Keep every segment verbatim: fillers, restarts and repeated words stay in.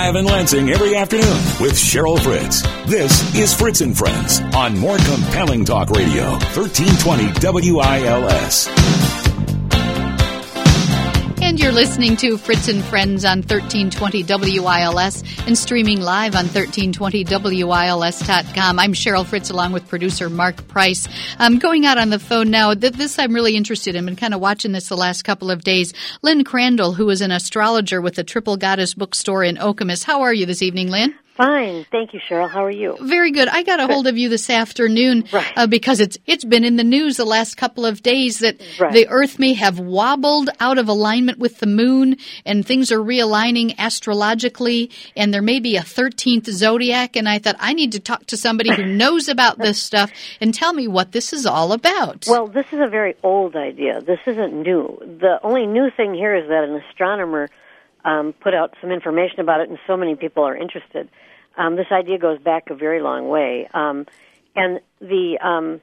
live in Lansing every afternoon with Cheryl Fritz. This is Fritz and Friends on More Compelling Talk Radio, thirteen twenty W I L S. And you're listening to Fritz and Friends on thirteen twenty W I L S and streaming live on thirteen twenty W I L S dot com. I'm Cheryl Fritz along with producer Mark Price. I'm going out on the phone now. This I'm really interested in. I've been kind of watching this the last couple of days. Lynn Crandall, who is an astrologer with the Triple Goddess Bookstore in Okemos. How are you this evening, Lynn? Fine. Thank you, Cheryl. How are you? Very good. I got a hold of you this afternoon right. uh, because it's it's been in the news the last couple of days that right. the Earth may have wobbled out of alignment with the moon and things are realigning astrologically and there may be a thirteenth zodiac. And I thought I need to talk to somebody who knows about this stuff and tell me what this is all about. Well, this is a very old idea. This isn't new. The only new thing here is that an astronomer Um, put out some information about it, and so many people are interested. Um, this idea goes back a very long way, um, and the um,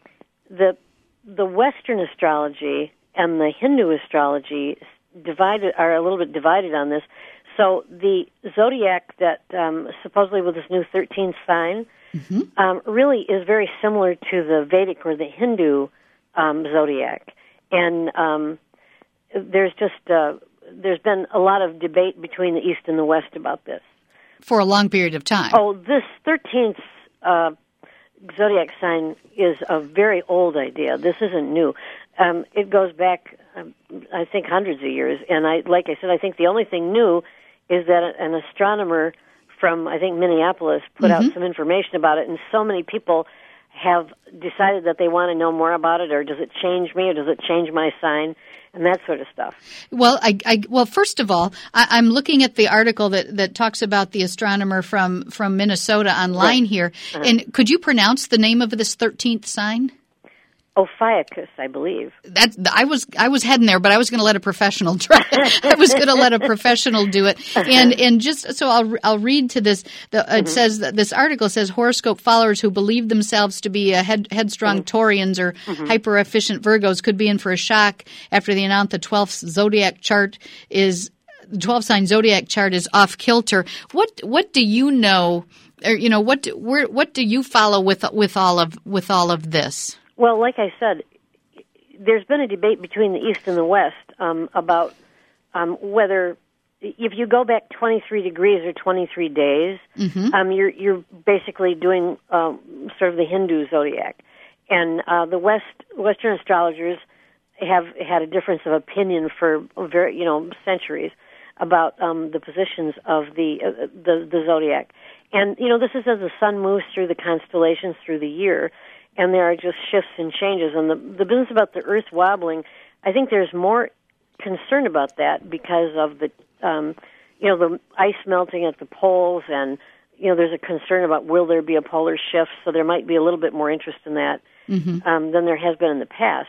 the the Western astrology and the Hindu astrology divided are a little bit divided on this. So the zodiac that um, supposedly with this new thirteenth sign mm-hmm. um, really is very similar to the Vedic or the Hindu um, zodiac, and um, there's just uh, there's been a lot of debate between the East and the West about this. For a long period of time. Oh, this thirteenth uh, zodiac sign is a very old idea. This isn't new. Um, it goes back, um, I think, hundreds of years. And I, like I said, I think the only thing new is that an astronomer from, I think, Minneapolis put mm-hmm. out some information about it, and so many people have decided that they want to know more about it, or does it change me, or does it change my sign, and that sort of stuff. Well, I, I well, first of all, I, I'm looking at the article that, that talks about the astronomer from, from Minnesota online right. here, uh-huh. and could you pronounce the name of this thirteenth sign? Ophiuchus, I believe. That I was I was heading there, but I was going to let a professional try. I was going to let a professional do it, and and just so I'll I'll read to this. The, mm-hmm. It says that this article says horoscope followers who believe themselves to be a head, headstrong mm-hmm. Taurians or mm-hmm. hyper efficient Virgos could be in for a shock after they announce the twelfth zodiac chart is the twelve sign zodiac chart is off kilter. What what do you know? Or, you know what where what do you follow with with all of with all of this? Well, like I said, there's been a debate between the East and the West um, about um, whether, if you go back twenty-three degrees or twenty-three days, mm-hmm. um, you're you're basically doing um, sort of the Hindu zodiac, and uh, the West Western astrologers have had a difference of opinion for very you know centuries about um, the positions of the, uh, the the zodiac, and you know this is as the sun moves through the constellations through the year. And there are just shifts and changes. And the, the business about the Earth wobbling, I think there's more concern about that because of the, um, you know, the ice melting at the poles, and you know, there's a concern about will there be a polar shift. So there might be a little bit more interest in that mm-hmm. um, than there has been in the past.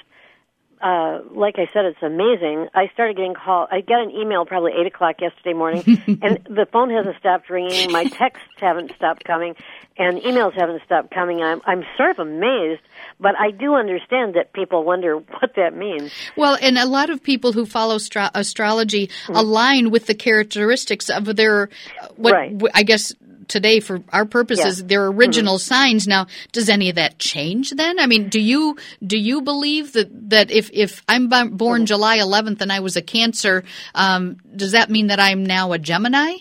Uh, like I said, it's amazing. I started getting called. I got an email probably eight o'clock yesterday morning, and the phone hasn't stopped ringing. My texts haven't stopped coming, and emails haven't stopped coming. I'm I'm sort of amazed, but I do understand that people wonder what that means. Well, and a lot of people who follow astro- astrology mm-hmm. align with the characteristics of their, what right. I guess today for our purposes, yeah. their original mm-hmm. signs. Now, does any of that change then? I mean, do you do you believe that, that if, if I'm born mm-hmm. July eleventh and I was a Cancer, um, does that mean that I'm now a Gemini?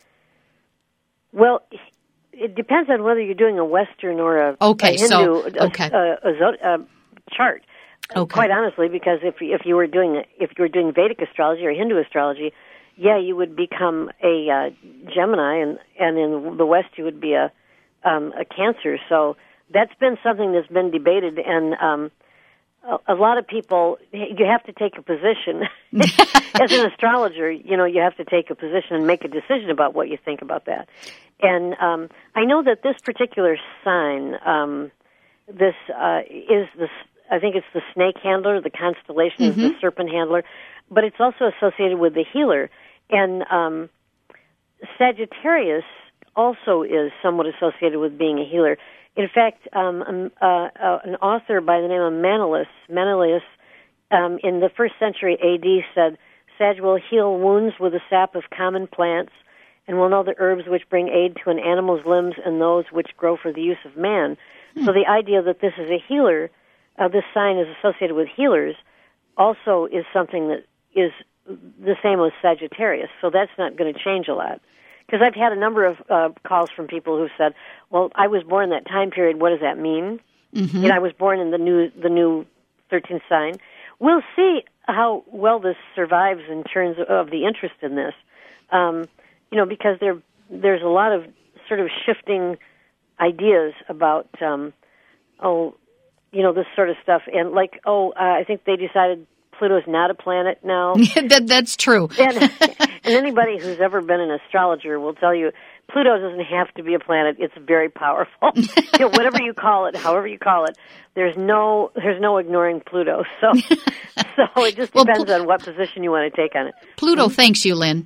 Well, it depends on whether you're doing a Western or a, okay, a Hindu so, okay. a, a, a, a chart. Okay. Quite honestly, because if if you were doing if you were doing Vedic astrology or Hindu astrology, yeah, you would become a uh, Gemini, and, and in the West you would be a um, a Cancer. So that's been something that's been debated, and um, a, a lot of people, you have to take a position. As an astrologer, you know, you have to take a position and make a decision about what you think about that. And um, I know that this particular sign, um, this uh, is the, I think it's the snake handler, the constellation mm-hmm. is the serpent handler, but it's also associated with the healer. And um, Sagittarius also is somewhat associated with being a healer. In fact, um, um, uh, uh, an author by the name of Menelaus, Menelaus um, in the first century A D said, Sag will heal wounds with the sap of common plants and will know the herbs which bring aid to an animal's limbs and those which grow for the use of man. Hmm. So the idea that this is a healer, uh, this sign is associated with healers, also is something that is the same as Sagittarius. So that's not going to change a lot. Because I've had a number of uh, calls from people who said, well, I was born in that time period, what does that mean? Mm-hmm. And I was born in the new the new thirteenth sign. We'll see how well this survives in terms of the interest in this. Um, you know, because there there's a lot of sort of shifting ideas about, um, oh, you know, this sort of stuff. And like, oh, uh, I think they decided Pluto's not a planet now. that, that's true. and, and anybody who's ever been an astrologer will tell you Pluto doesn't have to be a planet. It's very powerful. You know, whatever you call it, however you call it, there's no there's no ignoring Pluto. So so it just depends well, Pl- on what position you want to take on it. Pluto mm-hmm. thanks you, Lynn.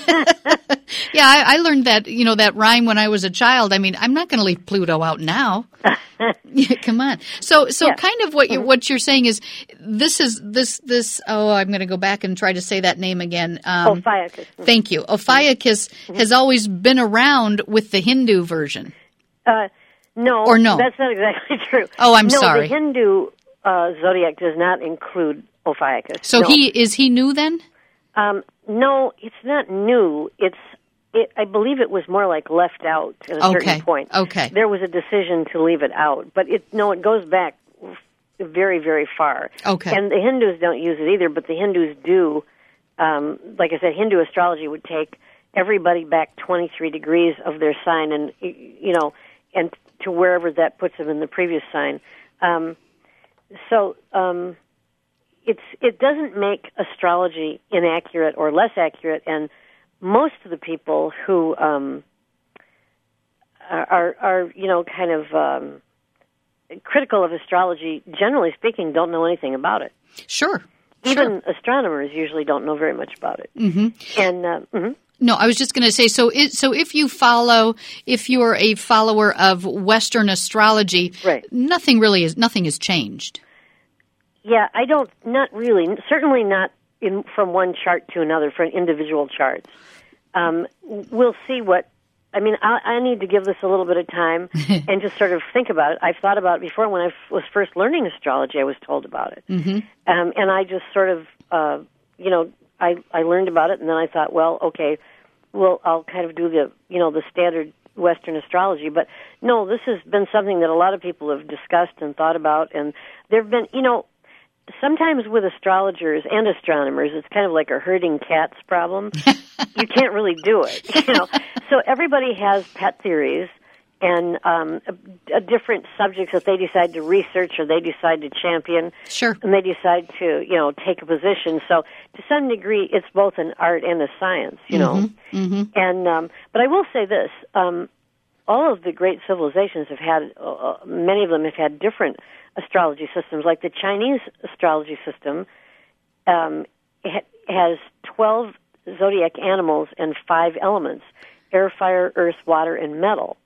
Yeah, I, I learned that, you know, that rhyme when I was a child. I mean, I'm not going to leave Pluto out now. Yeah, come on. So, so yeah. kind of what you're, what you're saying is this is this this. Oh, I'm going to go back and try to say that name again. Um, Ophiuchus. Thank you. Ophiuchus mm-hmm. has always been around with the Hindu version. Uh, no, or no, that's not exactly true. Oh, I'm no, sorry. The Hindu uh, zodiac does not include Ophiuchus. So no. he is he new then? Um, no, it's not new. It's It, I believe it was more like left out at a okay. certain point. Okay. There was a decision to leave it out. But it no, it goes back very, very far. Okay. And the Hindus don't use it either, but the Hindus do. Um, like I said, Hindu astrology would take everybody back twenty-three degrees of their sign and, you know, and to wherever that puts them in the previous sign. Um, so um, it's it doesn't make astrology inaccurate or less accurate, and most of the people who um, are, are, you know, kind of um, critical of astrology, generally speaking, don't know anything about it. Sure. Even sure. astronomers usually don't know very much about it. Mm-hmm. And uh, mm-hmm. No, I was just going to say, so it, so if you follow, if you're a follower of Western astrology, right. nothing really is, nothing has changed. Yeah, I don't, not really. Certainly not in, from one chart to another for individual charts. Um, we'll see what, I mean, I, I need to give this a little bit of time and just sort of think about it. I've thought about it before. When I f- was first learning astrology, I was told about it. Mm-hmm. Um, and I just sort of, uh, you know, I, I learned about it, and then I thought, well, okay, well, I'll kind of do the, you know, the standard Western astrology. But no, this has been something that a lot of people have discussed and thought about, and there have been, you know, sometimes with astrologers and astronomers, it's kind of like a herding cats problem. You can't really do it, you know. So everybody has pet theories and um, a, a different subjects that they decide to research or they decide to champion. Sure. And they decide to, you know, take a position. So to some degree, it's both an art and a science, you know. Mm-hmm. Mm-hmm. And um, but I will say this: um, all of the great civilizations have had, uh, many of them have had different astrology systems. Like the Chinese astrology system um, ha- has twelve zodiac animals and five elements: air, fire, earth, water, and metal.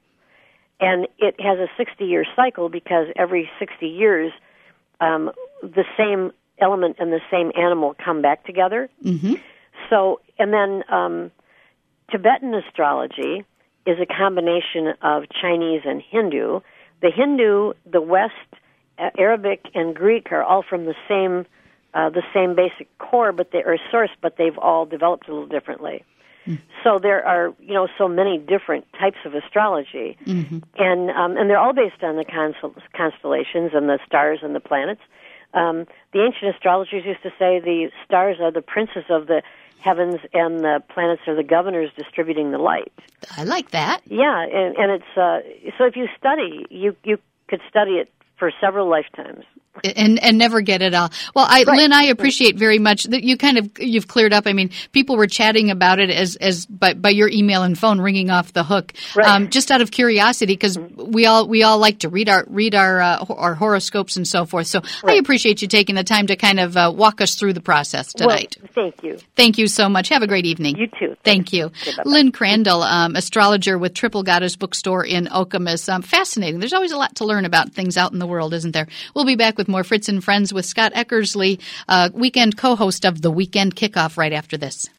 And it has a sixty-year cycle because every sixty years, um, the same element and the same animal come back together. Mm-hmm. So, and then um, Tibetan astrology is a combination of Chinese and Hindu. The Hindu, the West, Arabic, and Greek are all from the same uh, the same basic core, but they are source, but they've all developed a little differently. Mm. So there are, you know, so many different types of astrology, mm-hmm. and um, and they're all based on the constel- constellations and the stars and the planets. Um, the ancient astrologers used to say the stars are the princes of the heavens and the planets are the governors distributing the light. I like that. Yeah, and, and it's uh, so if you study, you you could study it for several lifetimes. And and never get it all. Well, I, right. Lynn, I appreciate very much that you kind of you've cleared up. I mean, people were chatting about it as as by, by your email and phone ringing off the hook, right. um, just out of curiosity, because mm-hmm. we all we all like to read our read our uh, our horoscopes and so forth. So right. I appreciate you taking the time to kind of uh, walk us through the process tonight. Well, thank you. Thank you so much. Have a great evening. You too. Thank you, okay, Lynn Crandall, um, astrologer with Triple Goddess Bookstore in Okemos. Um, fascinating. There's always a lot to learn about things out in the world, isn't there? We'll be back with more Fritz and Friends with Scott Eckersley, uh, weekend co-host of the Weekend Kickoff, right after this.